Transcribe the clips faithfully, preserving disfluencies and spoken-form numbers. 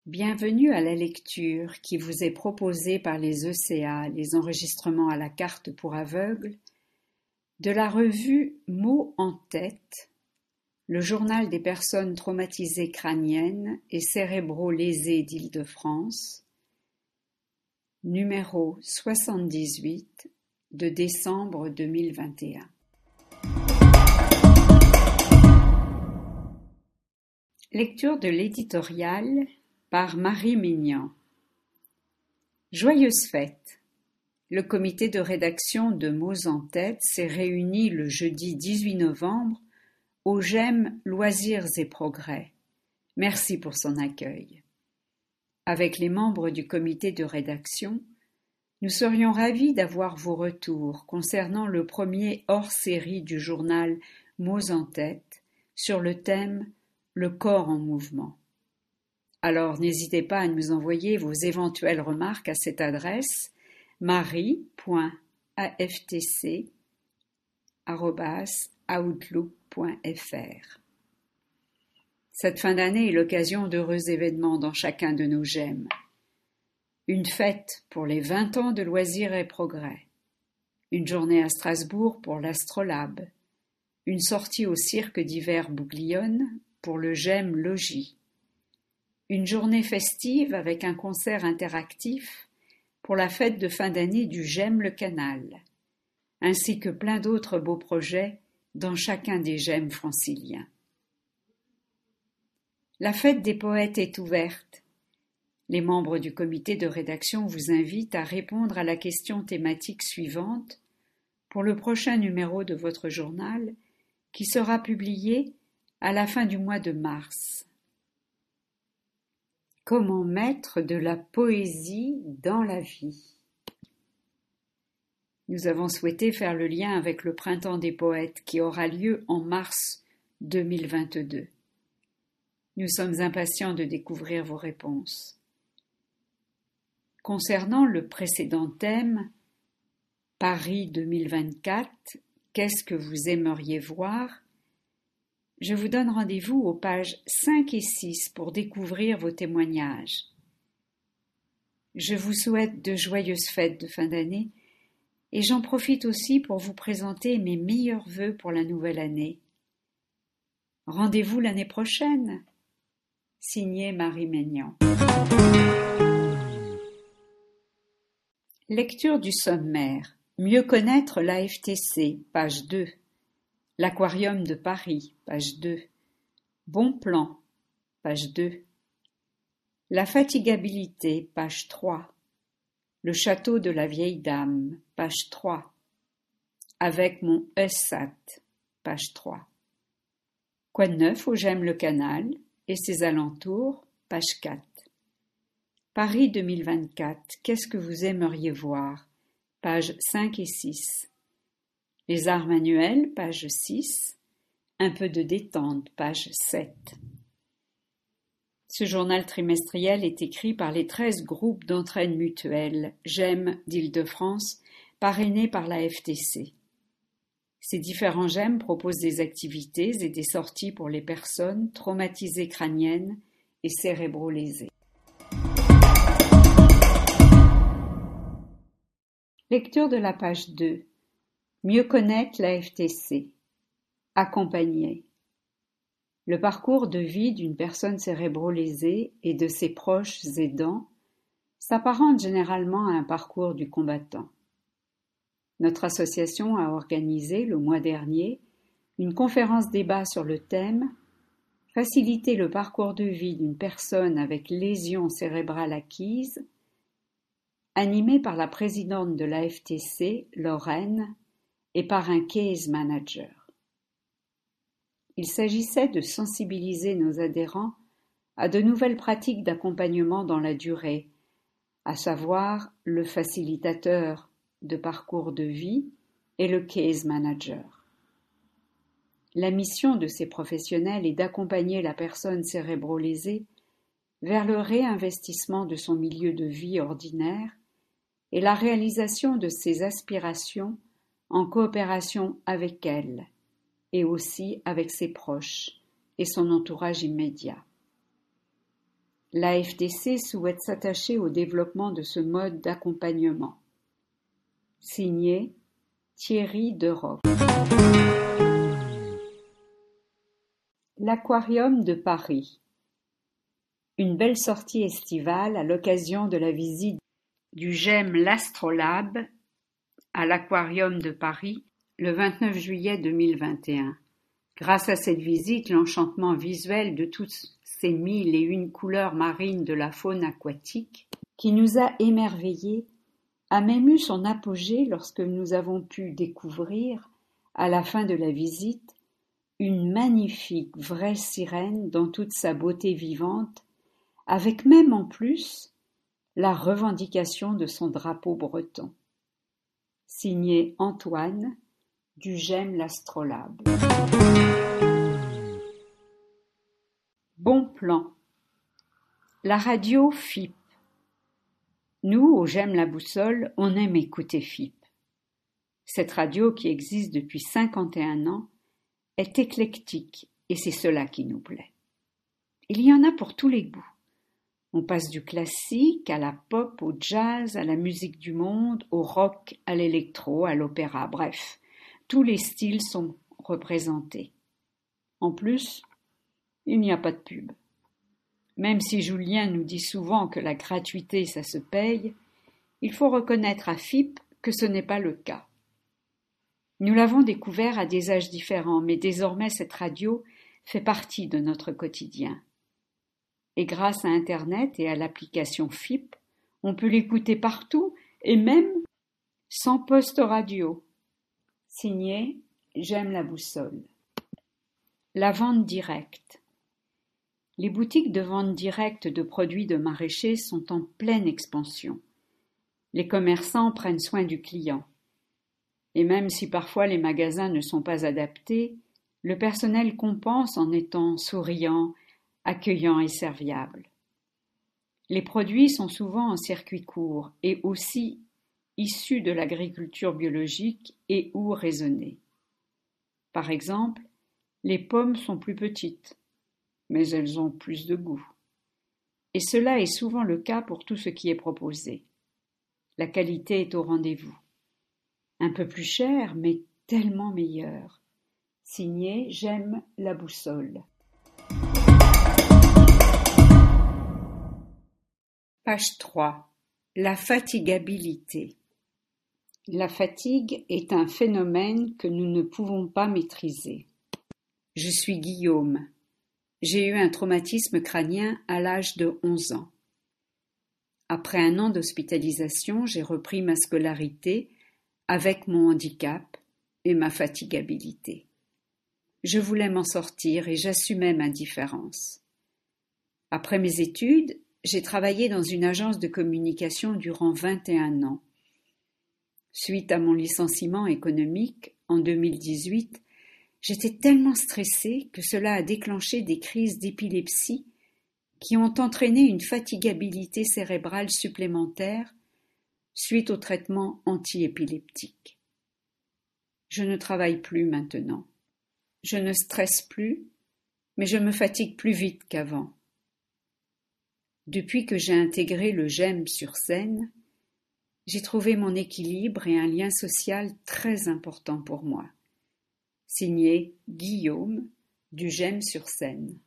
Bienvenue à la lecture qui vous est proposée par les E C A, les enregistrements à la carte pour aveugles, de la revue Mots en tête, le journal des personnes traumatisées crâniennes et cérébro-lésées d'Île-de-France, numéro soixante-dix-huit de décembre deux mille vingt et un. Lecture de l'éditorial par Marie Maignan. Joyeuse fête! Le comité de rédaction de Mots en tête s'est réuni le jeudi dix-huit novembre au G E M Loisirs et Progrès. Merci pour son accueil. Avec les membres du comité de rédaction, nous serions ravis d'avoir vos retours concernant le premier hors-série du journal Mots en tête sur le thème « Le corps en mouvement ». Alors n'hésitez pas à nous envoyer vos éventuelles remarques à cette adresse marie point a f t c arobase outlook point f r. Cette fin d'année est l'occasion d'heureux événements dans chacun de nos G E M. Une fête pour les vingt ans de Loisirs et Progrès, une journée à Strasbourg pour l'Astrolabe, une sortie au cirque d'hiver Bouglione pour le G E M Logis, une journée festive avec un concert interactif pour la fête de fin d'année du G E M Le Canal, ainsi que plein d'autres beaux projets dans chacun des G E M franciliens. La fête des poètes est ouverte. Les membres du comité de rédaction vous invitent à répondre à la question thématique suivante pour le prochain numéro de votre journal qui sera publié à la fin du mois de mars. Comment mettre de la poésie dans la vie? Nous avons souhaité faire le lien avec le Printemps des poètes qui aura lieu en mars deux mille vingt-deux. Nous sommes impatients de découvrir vos réponses. Concernant le précédent thème, Paris deux mille vingt-quatre, qu'est-ce que vous aimeriez voir? Je vous donne rendez-vous aux pages cinq et six pour découvrir vos témoignages. Je vous souhaite de joyeuses fêtes de fin d'année et j'en profite aussi pour vous présenter mes meilleurs vœux pour la nouvelle année. Rendez-vous l'année prochaine. Signé Marie Maignan. Lecture du sommaire. Mieux connaître l'A F T C, page deux. L'Aquarium de Paris, page deux. Bon plan, page deux. La fatigabilité, page trois. Le château de la vieille dame, page trois. Avec mon E S A T, page trois. Quoi de neuf au G E M Le Canal et ses alentours, page quatre. Paris deux mille vingt-quatre, qu'est-ce que vous aimeriez voir, pages cinq et six. Les arts manuels, page six. Un peu de détente, page sept. Ce journal trimestriel est écrit par les treize groupes d'entraide mutuelle G E M d'Île-de-France, parrainés par la F T C. Ces différents G E M proposent des activités et des sorties pour les personnes traumatisées crâniennes et cérébro-lésées. Lecture de la page deux. Mieux connaître la F T C. Accompagner. Le parcours de vie d'une personne cérébro-lésée et de ses proches aidants s'apparente généralement à un parcours du combattant. Notre association a organisé le mois dernier une conférence débat sur le thème « Faciliter le parcours de vie d'une personne avec lésion cérébrale acquise » animée par la présidente de l'A F T C, Lorraine, et par un case manager. Il s'agissait de sensibiliser nos adhérents à de nouvelles pratiques d'accompagnement dans la durée, à savoir le facilitateur de parcours de vie et le case manager. La mission de ces professionnels est d'accompagner la personne cérébro-lésée vers le réinvestissement de son milieu de vie ordinaire et la réalisation de ses aspirations en coopération avec elle et aussi avec ses proches et son entourage immédiat. L'A F D C souhaite s'attacher au développement de ce mode d'accompagnement. Signé Thierry Deroc. L'Aquarium de Paris. Une belle sortie estivale à l'occasion de la visite du GEM l'Astrolabe à l'Aquarium de Paris le vingt-neuf juillet deux mille vingt et un. Grâce à cette visite, l'enchantement visuel de toutes ces mille et une couleurs marines de la faune aquatique, qui nous a émerveillés, a même eu son apogée lorsque nous avons pu découvrir, à la fin de la visite, une magnifique vraie sirène dans toute sa beauté vivante, avec même en plus la revendication de son drapeau breton. Signé Antoine, du GEM l'Astrolabe. Bon plan. La radio F I P. Nous, au GEM la Boussole, on aime écouter F I P. Cette radio, qui existe depuis cinquante et un ans, est éclectique et c'est cela qui nous plaît. Il y en a pour tous les goûts. On passe du classique à la pop, au jazz, à la musique du monde, au rock, à l'électro, à l'opéra, bref, tous les styles sont représentés. En plus, il n'y a pas de pub. Même si Julien nous dit souvent que la gratuité, ça se paye, il faut reconnaître à F I P que ce n'est pas le cas. Nous l'avons découvert à des âges différents, mais désormais cette radio fait partie de notre quotidien. Et grâce à Internet et à l'application F I P, on peut l'écouter partout et même sans poste radio. Signé J'aime la boussole. La vente directe. Les boutiques de vente directe de produits de maraîchers sont en pleine expansion. Les commerçants prennent soin du client. Et même si parfois les magasins ne sont pas adaptés, le personnel compense en étant souriant, accueillant et serviable. Les produits sont souvent en circuit court et aussi issus de l'agriculture biologique et ou raisonnée. Par exemple, les pommes sont plus petites, mais elles ont plus de goût. Et cela est souvent le cas pour tout ce qui est proposé. La qualité est au rendez-vous. Un peu plus cher, mais tellement meilleur. Signé J'aime la boussole. Page trois. La fatigabilité. La fatigue est un phénomène que nous ne pouvons pas maîtriser. Je suis Guillaume. J'ai eu un traumatisme crânien à l'âge de onze ans. Après un an d'hospitalisation, j'ai repris ma scolarité avec mon handicap et ma fatigabilité. Je voulais m'en sortir et j'assumais ma différence. Après mes études, j'ai travaillé dans une agence de communication durant vingt et un ans. Suite à mon licenciement économique en deux mille dix-huit, j'étais tellement stressée que cela a déclenché des crises d'épilepsie qui ont entraîné une fatigabilité cérébrale supplémentaire suite au traitement antiépileptique. Je ne travaille plus maintenant. Je ne stresse plus, mais je me fatigue plus vite qu'avant. Depuis que j'ai intégré le GEM sur scène, j'ai trouvé mon équilibre et un lien social très important pour moi. Signé Guillaume, du GEM sur scène.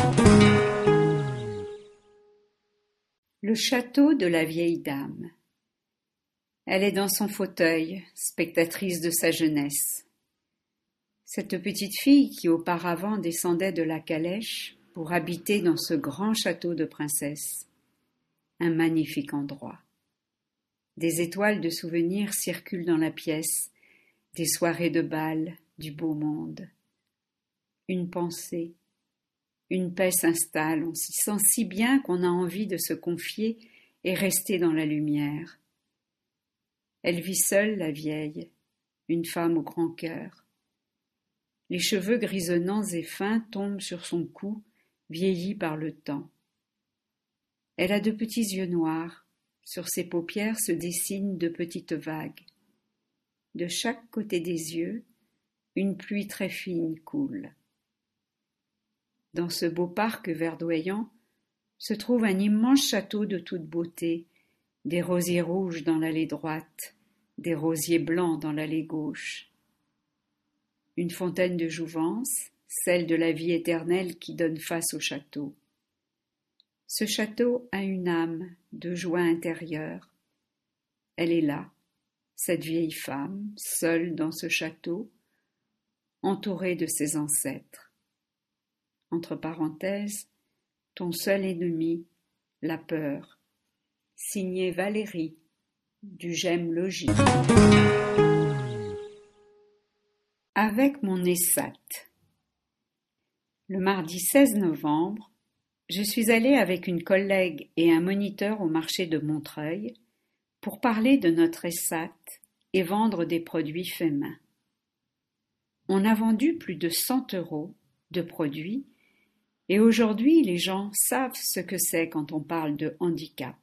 Le château de la vieille dame. Elle est dans son fauteuil, spectatrice de sa jeunesse. Cette petite fille qui auparavant descendait de la calèche pour habiter dans ce grand château de princesse. Un magnifique endroit. Des étoiles de souvenirs circulent dans la pièce, des soirées de bal, du beau monde. Une pensée, une paix s'installe, on s'y sent si bien qu'on a envie de se confier et rester dans la lumière. Elle vit seule, la vieille, une femme au grand cœur. Les cheveux grisonnants et fins tombent sur son cou, vieillis par le temps. Elle a de petits yeux noirs, sur ses paupières se dessinent de petites vagues. De chaque côté des yeux, une pluie très fine coule. Dans ce beau parc verdoyant, se trouve un immense château de toute beauté, des rosiers rouges dans l'allée droite, des rosiers blancs dans l'allée gauche. Une fontaine de jouvence, celle de la vie éternelle qui donne face au château. Ce château a une âme de joie intérieure. Elle est là, cette vieille femme, seule dans ce château, entourée de ses ancêtres. Entre parenthèses, ton seul ennemi, la peur. Signé Valérie, du Gemme Logis. Avec mon E S A T. Le mardi seize novembre, je suis allée avec une collègue et un moniteur au marché de Montreuil pour parler de notre E S A T et vendre des produits faits main. On a vendu plus de cent euros de produits et aujourd'hui les gens savent ce que c'est quand on parle de handicap.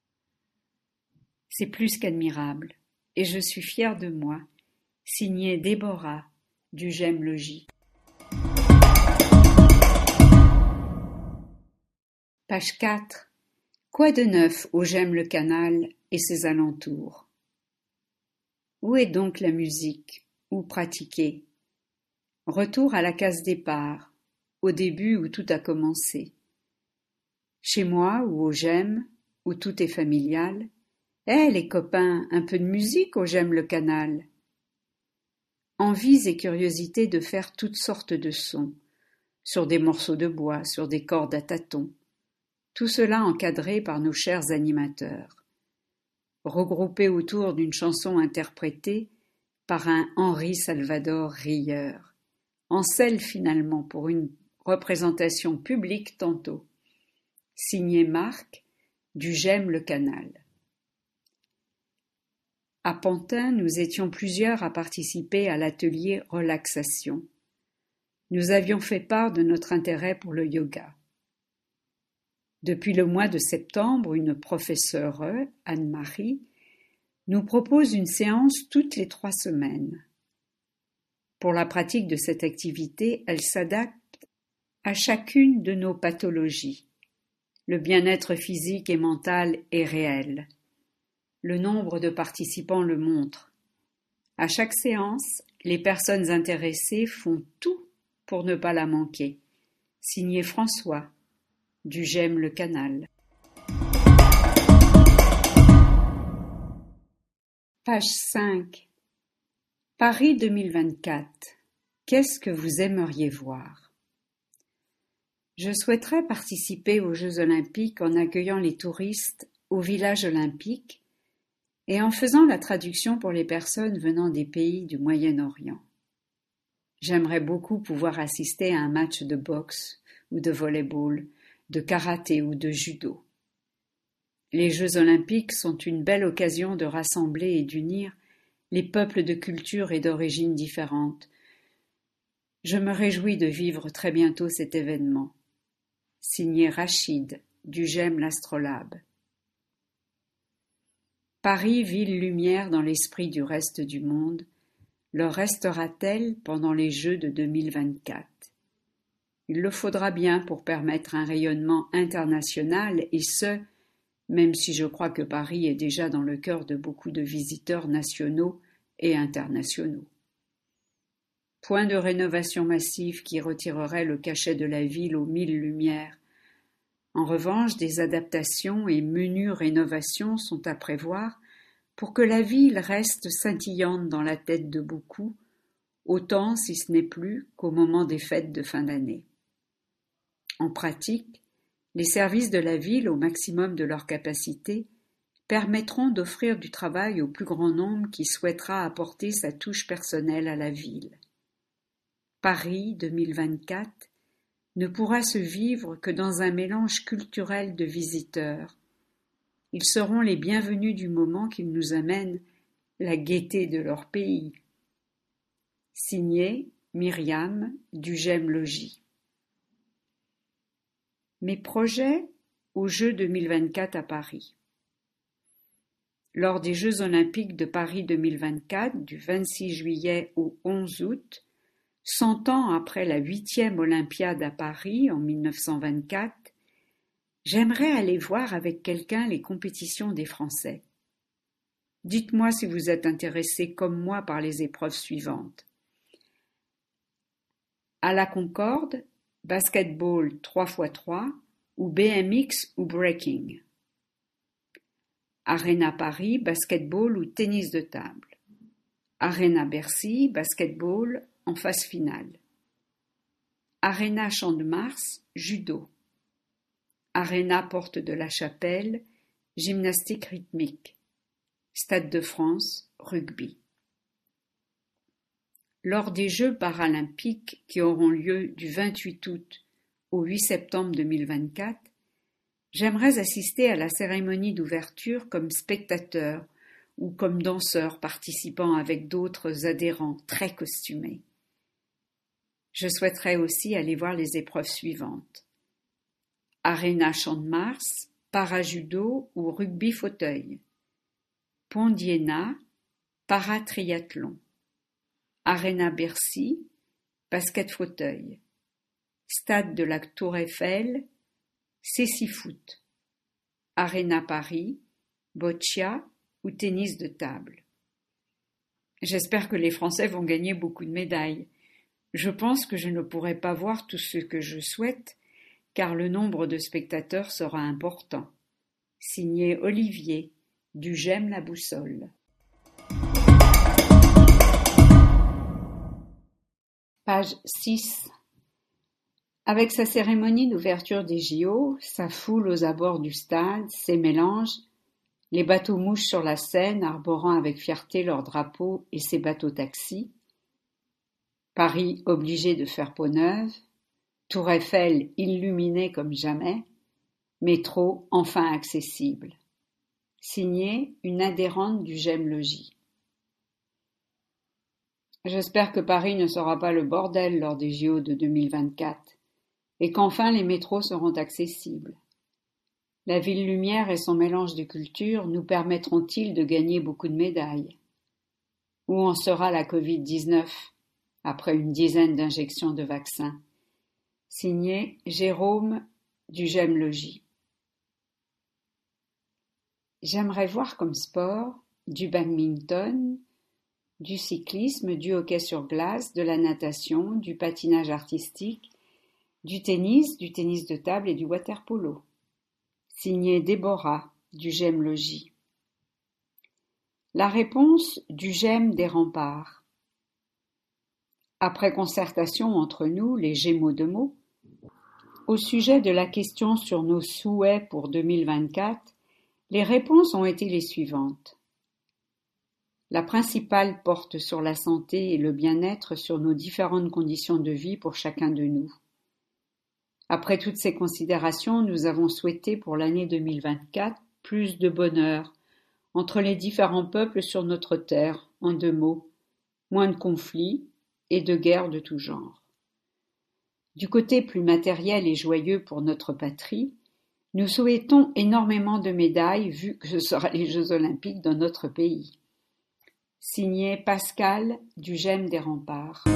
C'est plus qu'admirable et je suis fière de moi, signée Déborah du Gemme Logis. Page quatre. Quoi de neuf au Gemme le Canal et ses alentours? Où est donc la musique? Où pratiquer? Retour à la case départ, au début où tout a commencé. Chez moi ou au Gemme, où tout est familial. Eh les copains, un peu de musique au Gemme le Canal. Envies et curiosités de faire toutes sortes de sons, sur des morceaux de bois, sur des cordes à tâtons. Tout cela encadré par nos chers animateurs. Regroupés autour d'une chanson interprétée par un Henri Salvador rieur. En selle finalement pour une représentation publique tantôt. Signé Marc, du Gemme le Canal. À Pantin, nous étions plusieurs à participer à l'atelier relaxation. Nous avions fait part de notre intérêt pour le yoga. Depuis le mois de septembre, une professeure, Anne-Marie, nous propose une séance toutes les trois semaines. Pour la pratique de cette activité, elle s'adapte à chacune de nos pathologies. Le bien-être physique et mental est réel. Le nombre de participants le montre. À chaque séance, les personnes intéressées font tout pour ne pas la manquer. Signé François, du Gemme le Canal. Page cinq. Paris deux mille vingt-quatre. Qu'est-ce que vous aimeriez voir? Je souhaiterais participer aux Jeux olympiques en accueillant les touristes au village olympique et en faisant la traduction pour les personnes venant des pays du Moyen-Orient. J'aimerais beaucoup pouvoir assister à un match de boxe ou de volley-ball, de karaté ou de judo. Les Jeux olympiques sont une belle occasion de rassembler et d'unir les peuples de cultures et d'origines différentes. Je me réjouis de vivre très bientôt cet événement. Signé Rachid, du Gemme l'Astrolabe. Paris, ville lumière dans l'esprit du reste du monde, le restera-t-elle pendant les Jeux de deux mille vingt-quatre? Il le faudra bien pour permettre un rayonnement international et ce, même si je crois que Paris est déjà dans le cœur de beaucoup de visiteurs nationaux et internationaux. Point de rénovation massive qui retirerait le cachet de la ville aux mille lumières. En revanche, des adaptations et menues rénovations sont à prévoir pour que la ville reste scintillante dans la tête de beaucoup, autant, si ce n'est plus, qu'au moment des fêtes de fin d'année. En pratique, les services de la ville, au maximum de leur capacité, permettront d'offrir du travail au plus grand nombre qui souhaitera apporter sa touche personnelle à la ville. Paris deux mille vingt-quatre ne pourra se vivre que dans un mélange culturel de visiteurs. Ils seront les bienvenus du moment qu'ils nous amènent la gaieté de leur pays. Signé Myriam du Gemme Logis. Mes projets aux Jeux deux mille vingt-quatre à Paris. Lors des Jeux olympiques de Paris deux mille vingt-quatre, du vingt-six juillet au onze août, cent ans après la huitième Olympiade à Paris en mille neuf cent vingt-quatre, J'aimerais aller voir avec quelqu'un les compétitions des Français. Dites-moi si vous êtes intéressé comme moi par les épreuves suivantes. À la Concorde, basketball trois par trois ou B M X ou breaking. Arena Paris, basketball ou tennis de table. Arena Bercy, basketball en phase finale. Arena Champ de Mars, judo. Arena Porte de la Chapelle, gymnastique rythmique. Stade de France, rugby. Lors des Jeux paralympiques qui auront lieu du vingt-huit août au huit septembre deux mille vingt-quatre, j'aimerais assister à la cérémonie d'ouverture comme spectateur ou comme danseur participant avec d'autres adhérents très costumés. Je souhaiterais aussi aller voir les épreuves suivantes. Arena Champ de Mars, parajudo ou rugby fauteuil. Pont d'Iéna, paratriathlon. Arena Bercy, basket fauteuil. Stade de la Tour Eiffel, cécifoot. Arena Paris, boccia ou tennis de table. J'espère que les Français vont gagner beaucoup de médailles. Je pense que je ne pourrai pas voir tout ce que je souhaite, car le nombre de spectateurs sera important. Signé Olivier, du J'aime la boussole. Page six. Avec sa cérémonie d'ouverture des J O, sa foule aux abords du stade, ses mélanges, les bateaux-mouches sur la Seine arborant avec fierté leurs drapeaux et ses bateaux-taxis, Paris obligé de faire peau neuve, Tour Eiffel illuminée comme jamais, métro enfin accessible. Signé une adhérente du J'aime Logis. J'espère que Paris ne sera pas le bordel lors des J O de deux mille vingt-quatre et qu'enfin les métros seront accessibles. La ville lumière et son mélange de cultures nous permettront-ils de gagner beaucoup de médailles? Où en sera la covid dix-neuf après une dizaine d'injections de vaccins? Signé Jérôme du J'aime Logis. J'aimerais voir comme sport du badminton, du cyclisme, du hockey sur glace, de la natation, du patinage artistique, du tennis, du tennis de table et du water-polo. Signé Déborah, du J'aime Logis. La réponse du J'aime des remparts. Après concertation entre nous, les Gémeaux de mots, au sujet de la question sur nos souhaits pour deux mille vingt-quatre, les réponses ont été les suivantes. La principale porte sur la santé et le bien-être sur nos différentes conditions de vie pour chacun de nous. Après toutes ces considérations, nous avons souhaité pour l'année deux mille vingt-quatre plus de bonheur entre les différents peuples sur notre terre, en deux mots, moins de conflits et de guerres de tout genre. Du côté plus matériel et joyeux pour notre patrie, nous souhaitons énormément de médailles vu que ce sera les Jeux Olympiques dans notre pays. Signé Pascal du J'aime des remparts.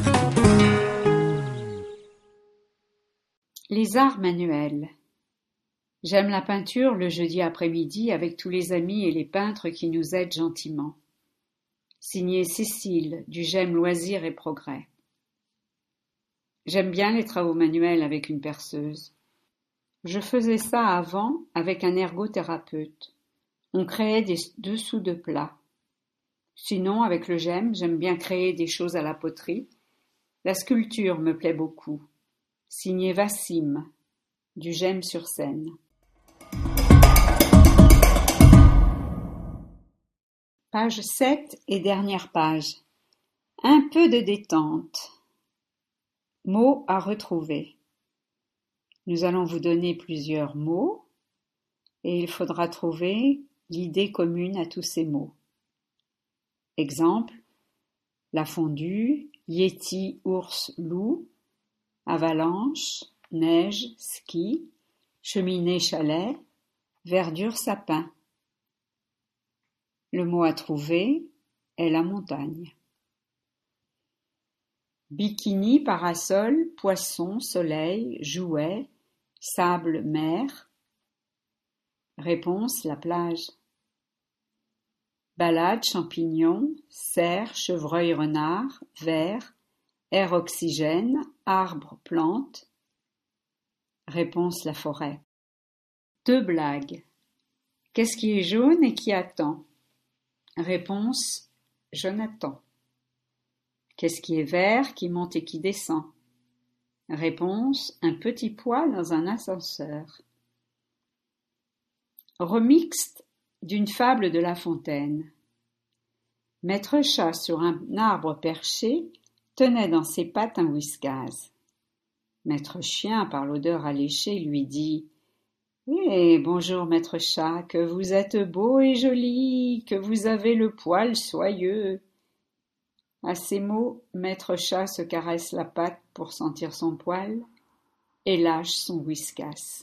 Les arts manuels. J'aime la peinture le jeudi après-midi avec tous les amis et les peintres qui nous aident gentiment. Signé Cécile du J'aime loisirs et progrès. J'aime bien les travaux manuels avec une perceuse. Je faisais ça avant avec un ergothérapeute. On créait des dessous de plats. Sinon, avec le J'aime, j'aime bien créer des choses à la poterie. La sculpture me plaît beaucoup. Signé Vassim, du J'aime sur scène. Page sept et dernière page. Un peu de détente. Mots à retrouver. Nous allons vous donner plusieurs mots et il faudra trouver l'idée commune à tous ces mots. Exemple, la fondue, yéti, ours, loup, avalanche, neige, ski, cheminée, chalet, verdure, sapin. Le mot à trouver est la montagne. Bikini, parasol, poisson, soleil, jouet, sable, mer, Réponse: la plage. Balade, champignons, cerfs, chevreuils, renards, vers, air oxygène, arbres, plantes. Réponse: la forêt. Deux blagues. Qu'est-ce qui est jaune et qui attend? Réponse: Jonathan. Qu'est-ce qui est vert, qui monte et qui descend? Réponse: un petit pois dans un ascenseur. Remixte d'une fable de La Fontaine. Maître Chat sur un arbre perché tenait dans ses pattes un whiskas. Maître Chien, par l'odeur alléchée, lui dit: Eh, bonjour, Maître Chat, que vous êtes beau et joli, que vous avez le poil soyeux. À ces mots, Maître Chat se caresse la patte pour sentir son poil et lâche son whiskas.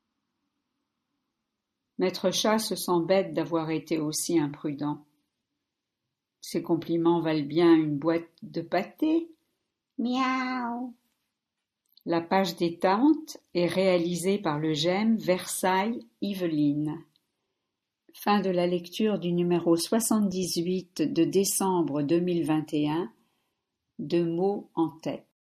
Maître Chat se sent bête d'avoir été aussi imprudent. Ces compliments valent bien une boîte de pâté. Miaou. La page détente est réalisée par le G E M Versailles Yvelines. Fin de la lecture du numéro soixante-dix-huit de décembre deux mille vingt et un de Mots en tête.